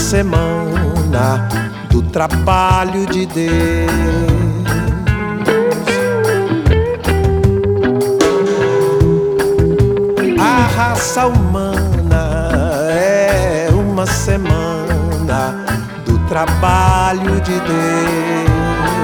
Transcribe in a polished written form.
semana do trabalho de Deus. A raça humana é uma semana do trabalho de Deus.